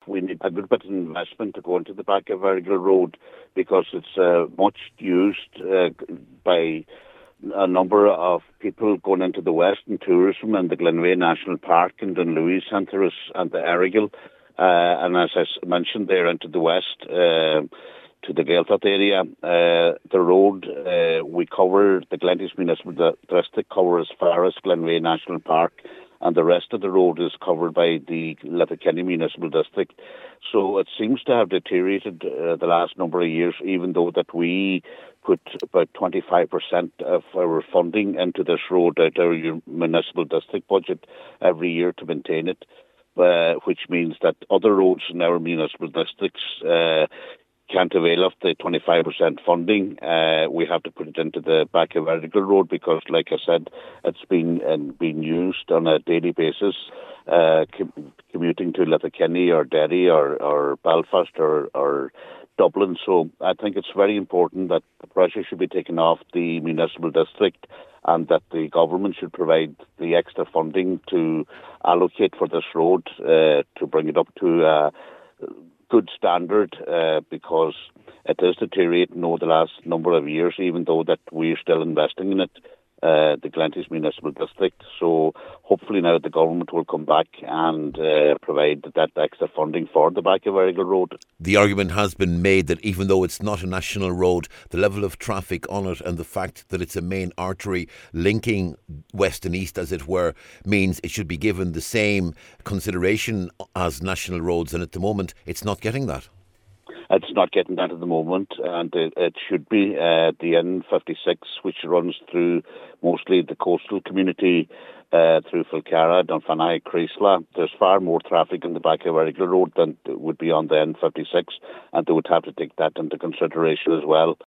we need a good bit of investment to go into the back of Errigal Road because it's much used by a number of people going into the Western tourism and the Glenveigh National Park and Dunlewy Centre and the Errigal. And as I mentioned there into the west, to the Gaeltacht area, the road we cover, the Glenties Municipal District cover as far as Glenveigh National Park, and the rest of the road is covered by the Letterkenny Municipal District. So it seems to have deteriorated the last number of years, even though that we put about 25% of our funding into this road out of our municipal district budget every year to maintain it, which means that other roads in our municipal districts can't avail of the 25% funding. We have to put it into the back of Errigal Road because, like I said, it's been used on a daily basis, commuting to Letterkenny or Derry or Belfast or Dublin. So I think it's very important that the pressure should be taken off the municipal district and that the government should provide the extra funding to allocate for this road to bring it up to a good standard because it is deteriorating over the last number of years, even though that we're still investing in it, the Glenties Municipal District. So hopefully now the government will come back and provide that extra funding for the back of Errigal Road. The argument has been made that even though it's not a national road, the level of traffic on it and the fact that it's a main artery linking west and east, as it were, means it should be given the same consideration as national roads, and at the moment it's not getting that. It's not getting that at the moment, and it should be. The N56, which runs through mostly the coastal community, through Falcarragh, Dunfanaghy, Creeslough. There's far more traffic in the back of Errigal Road than would be on the N56, and they would have to take that into consideration as well.